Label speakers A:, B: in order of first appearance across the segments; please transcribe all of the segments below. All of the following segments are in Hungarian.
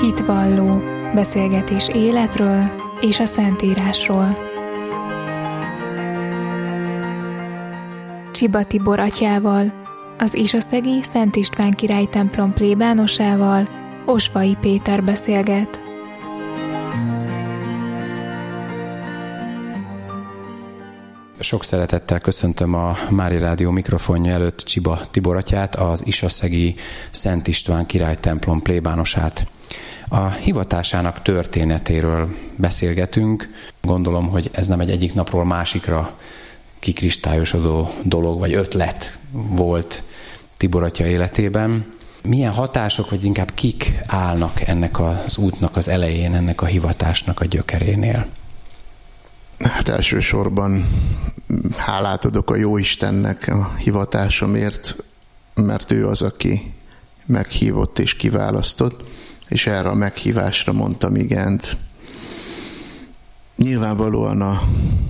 A: Hitvalló, beszélgetés életről és a Szentírásról. Csiba Tibor atyával, az Isoszegi Szent István király templom plébánosával, Osvai Péter beszélget.
B: Sok szeretettel köszöntöm a Mária Rádió mikrofonja előtt Csiba Tibor atyát, az Isoszegi Szent István király templom plébánosát. A hivatásának történetéről beszélgetünk. Gondolom, hogy ez nem egy egyik napról másikra kikristályosodó dolog, vagy ötlet volt Tibor atya életében. Milyen hatások, vagy inkább kik állnak ennek az útnak az elején, ennek a hivatásnak a gyökerénél?
C: Hát elsősorban hálát adok a Jóistennek a hivatásomért, mert ő az, aki meghívott és kiválasztott, és erre a meghívásra mondtam igent. Nyilvánvalóan a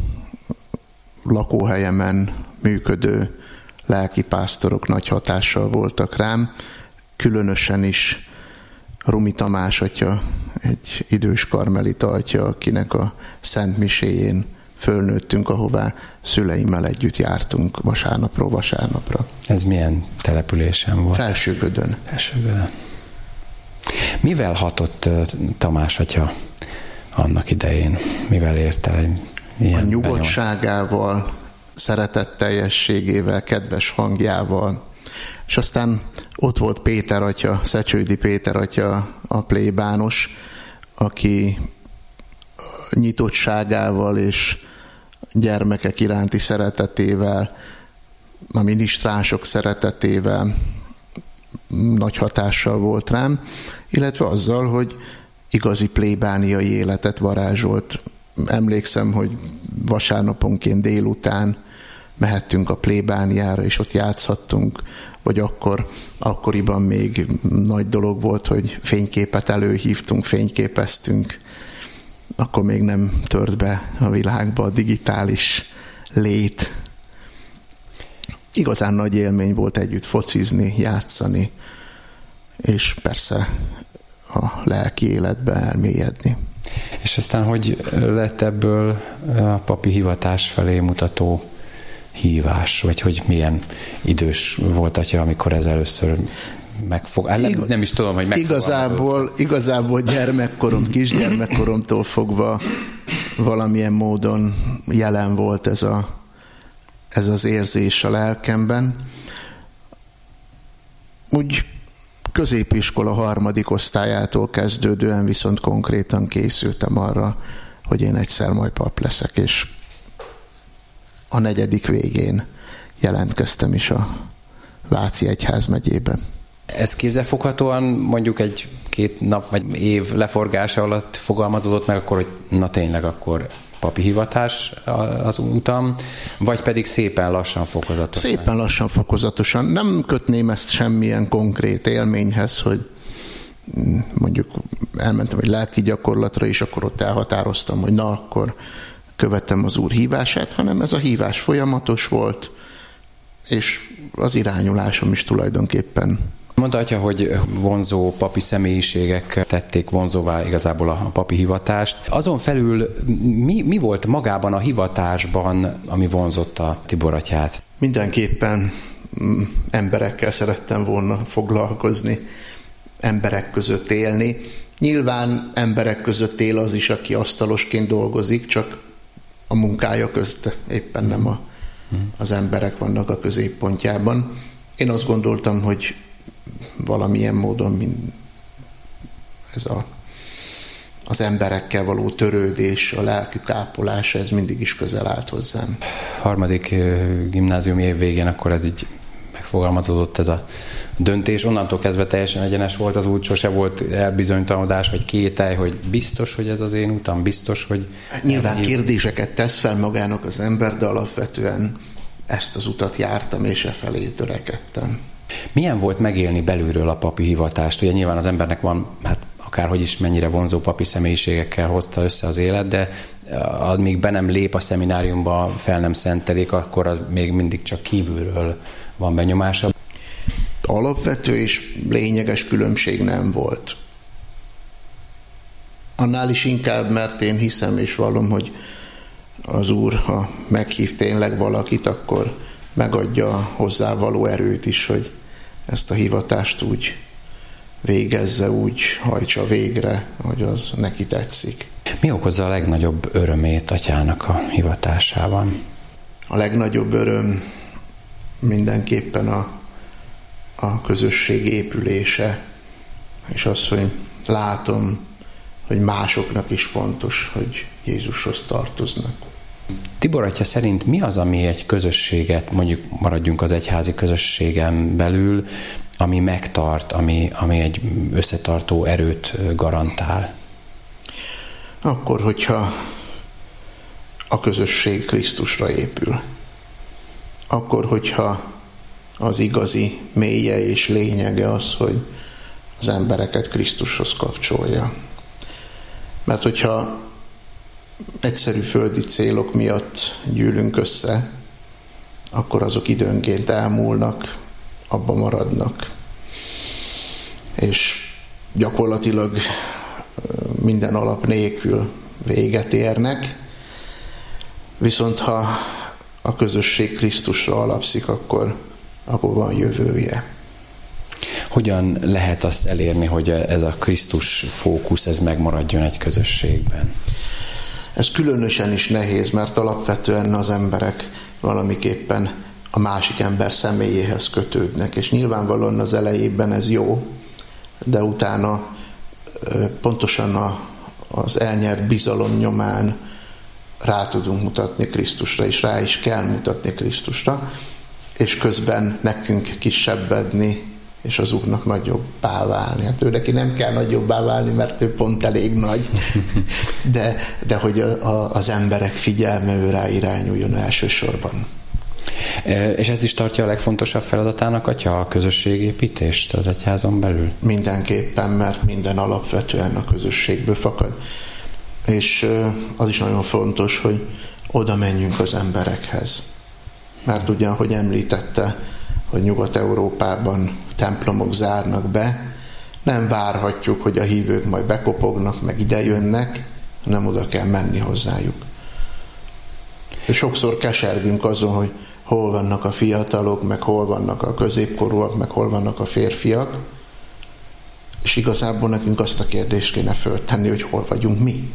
C: lakóhelyemen működő lelkipásztorok nagy hatással voltak rám, különösen is Rumi Tamás atya, egy idős karmelita atya, akinek a Szent Miséjén fölnőttünk, ahová szüleimmel együtt jártunk vasárnapról vasárnapra.
B: Ez milyen településen volt?
C: Felsőgödön.
B: Felsőgödön. Mivel hatott Tamás atya annak idején? Mivel ért el egy ilyen
C: a nyugodtságával, szeretetteljességével, kedves hangjával. És aztán ott volt Péter atya, Szecsődi Péter atya, a plébános, aki nyitottságával és gyermekek iránti szeretetével, a minisztránsok szeretetével nagy hatással volt rám, illetve azzal, hogy igazi plébániai életet varázsolt. Emlékszem, hogy vasárnaponként délután mehettünk a plébániára, és ott játszhattunk, vagy akkoriban még nagy dolog volt, hogy fényképet előhívtunk, fényképeztünk. Akkor még nem tört be a világba a digitális lét. Igazán nagy élmény volt együtt focizni, játszani, és persze a lelki életbe elmélyedni.
B: És aztán hogy lett ebből a papi hivatás felé mutató hívás, vagy hogy milyen idős volt atya, amikor ez először nem is tudom, hogy
C: Igazából gyermekkorom, kisgyermekkoromtól fogva valamilyen módon jelen volt ez az érzés a lelkemben. Úgy középiskola 3. osztályától kezdődően viszont konkrétan készültem arra, hogy én egyszer majd pap leszek, és a 4. végén jelentkeztem is a Váci egyházmegyében.
B: Ez kézzelfoghatóan mondjuk egy-két nap vagy év leforgása alatt fogalmazódott meg, akkor, hogy na tényleg akkor papi hivatás az utam, vagy pedig szépen lassan, fokozatosan?
C: Szépen lassan, fokozatosan. Nem kötném ezt semmilyen konkrét élményhez, hogy mondjuk elmentem egy lelki gyakorlatra, és akkor ott elhatároztam, hogy na akkor követtem az Úr hívását, hanem ez a hívás folyamatos volt, és az irányulásom is tulajdonképpen.
B: Mondta atya, hogy vonzó papi személyiségek tették vonzóvá igazából a papi hivatást. Azon felül mi volt magában a hivatásban, ami vonzotta Tibor atyát?
C: Mindenképpen emberekkel szerettem volna foglalkozni, emberek között élni. Nyilván emberek között él az is, aki asztalosként dolgozik, csak a munkája közt éppen nem az emberek vannak a középpontjában. Én azt gondoltam, hogy valamilyen módon az emberekkel való törődés, a lelkük ápolása, ez mindig is közel állt hozzám.
B: 3. gimnáziumi év végén akkor ez így megfogalmazódott ez a döntés. Onnantól kezdve teljesen egyenes volt az út, sose volt elbizonytalanodás, vagy kételj, hogy biztos, hogy ez az én utam, biztos, hogy...
C: Nyilván kérdéseket tesz fel magának az ember, de alapvetően ezt az utat jártam, és e felé törekedtem.
B: Milyen volt megélni belülről a papi hivatást? Ugye nyilván az embernek van, hát akárhogy is mennyire vonzó papi személyiségekkel hozta össze az élet, de amíg be nem lép a szemináriumba, fel nem szentelik, akkor az még mindig csak kívülről van benyomása.
C: Alapvető és lényeges különbség nem volt. Annál is inkább, mert én hiszem és vallom, hogy az Úr, ha meghív tényleg valakit, akkor megadja hozzá való erőt is, hogy ezt a hivatást úgy végezze, úgy hajtsa végre, hogy az neki tetszik.
B: Mi okozza a legnagyobb örömét atyának a hivatásában?
C: A legnagyobb öröm mindenképpen a közösség épülése, és az, hogy látom, hogy másoknak is fontos, hogy Jézushoz tartoznak.
B: Tibor atya szerint mi az, ami egy közösséget, mondjuk maradjunk az egyházi közösségen belül, ami megtart, ami egy összetartó erőt garantál?
C: Akkor, hogyha a közösség Krisztusra épül. Akkor, hogyha az igazi mélye és lényege az, hogy az embereket Krisztushoz kapcsolja. Mert hogyha egyszerű földi célok miatt gyűlünk össze, akkor azok időnként elmúlnak, abba maradnak. És gyakorlatilag minden alap nélkül véget érnek. Viszont ha a közösség Krisztusra alapszik, akkor van jövője.
B: Hogyan lehet azt elérni, hogy ez a Krisztus fókusz, ez megmaradjon egy közösségben?
C: Ez különösen is nehéz, mert alapvetően az emberek valamiképpen a másik ember személyéhez kötődnek, és nyilvánvalóan az elejében ez jó, de utána pontosan az elnyert bizalom nyomán rá tudunk mutatni Krisztusra, és rá is kell mutatni Krisztusra, és közben nekünk kisebbedni, és az Úrnak nagyobbá válni. Hát ő neki nem kell nagyobbá válni, mert ő pont elég nagy, de hogy az emberek figyelme őrá irányuljon elsősorban.
B: És ez is tartja a legfontosabb feladatának, atya, a közösségépítést az egyházon belül?
C: Mindenképpen, mert minden alapvetően a közösségből fakad. És az is nagyon fontos, hogy oda menjünk az emberekhez. Mert ugyan, hogy említette, hogy Nyugat-Európában templomok zárnak be, nem várhatjuk, hogy a hívők majd bekopognak, meg ide jönnek, hanem oda kell menni hozzájuk. És sokszor kesergünk azon, hogy hol vannak a fiatalok, meg hol vannak a középkorúak, meg hol vannak a férfiak, és igazából nekünk azt a kérdést kéne föltenni, hogy hol vagyunk mi.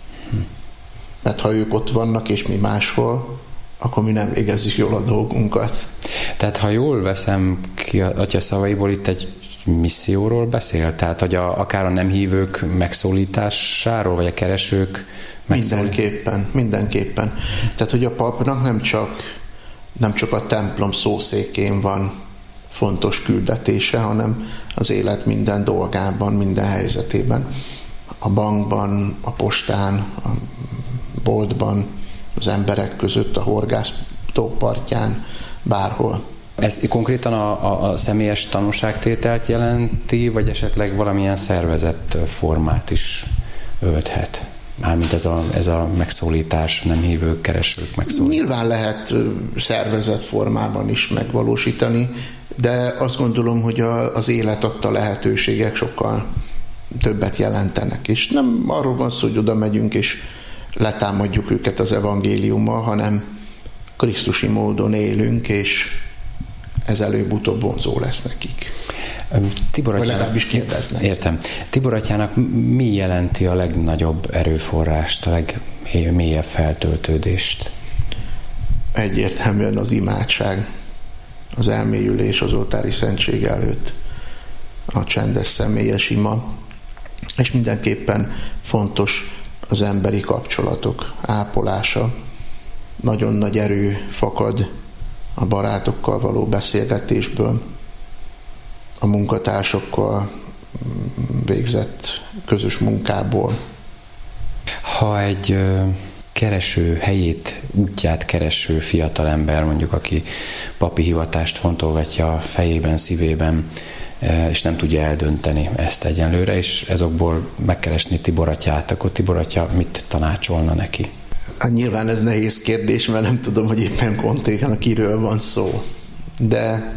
C: Mert ha ők ott vannak, és mi máshol, akkor mi nem végezzük jól a dolgunkat.
B: Tehát ha jól veszem ki atya szavaiból, itt egy misszióról beszél? Tehát, hogy akár a nem hívők megszólításáról, vagy a keresők
C: Mindenképpen. Tehát, hogy a papnak nem csak a templom szószékén van fontos küldetése, hanem az élet minden dolgában, minden helyzetében. A bankban, a postán, a boltban, az emberek között, a horgásztó partján, bárhol.
B: Ez konkrétan a személyes tanúságtételt jelenti, vagy esetleg valamilyen szervezett formát is ölthet? Mármint ez a megszólítás, nem hívők, keresők megszólítás.
C: Nyilván lehet szervezett formában is megvalósítani, de azt gondolom, hogy az élet adta lehetőségek sokkal többet jelentenek. És nem arról van szó, hogy oda megyünk és letámadjuk őket az evangéliummal, hanem krisztusi módon élünk, és ez előbb-utóbb vonzó lesz nekik.
B: Tibor atyának,
C: legalábbis kérdeznek.
B: Értem. Tibor atyának mi jelenti a legnagyobb erőforrást, a legmélyebb feltöltődést?
C: Egyértelműen az imádság, az elmélyülés az oltári szentség előtt, a csendes személyes ima, és mindenképpen fontos az emberi kapcsolatok ápolása. Nagyon nagy erő fakad a barátokkal való beszélgetésből, a munkatársakkal végzett közös munkából.
B: Ha egy kereső helyét, útját kereső fiatalember, mondjuk aki papi hivatást fontolgatja a fejében, szívében, és nem tudja eldönteni ezt egyenlőre, és ezokból megkeresni Tibor atyát, akkor Tibor atya mit tanácsolna neki?
C: Hát nyilván ez nehéz kérdés, mert nem tudom, hogy éppen konkrétan kiről van szó. De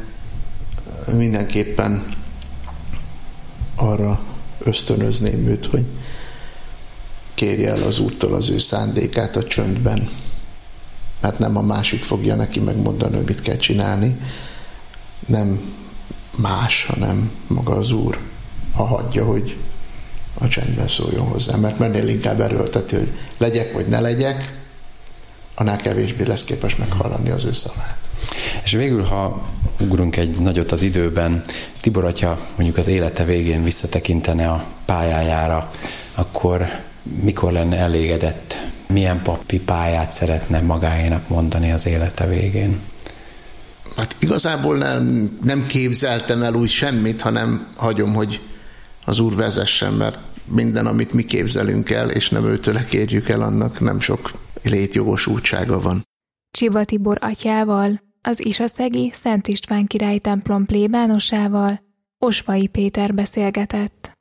C: mindenképpen arra ösztönözném őt, hogy kérje el az Úrtól az ő szándékát a csöndben. Mert nem a másik fogja neki megmondani, hogy mit kell csinálni, nem más, hanem maga az Úr, ha hagyja, hogy a csendben szóljon hozzá. Mert mennél inkább erőlteti, hogy legyek vagy ne legyek, annál kevésbé lesz képes meghallani az ő szavát.
B: És végül, ha ugrunk egy nagyot az időben, Tibor atya mondjuk az élete végén visszatekintene a pályájára, akkor mikor lenne elégedett? Milyen papi pályát szeretne magáénak mondani az élete végén?
C: Hát igazából nem képzeltem el úgy semmit, hanem hagyom, hogy az Úr vezessen, mert minden, amit mi képzelünk el, és nem őtőle kérjük el, annak nem sok létjogosultsága van.
A: Csiba Tibor atyával, az Isaszegi Szent István király templom plébánosával Osvai Péter beszélgetett.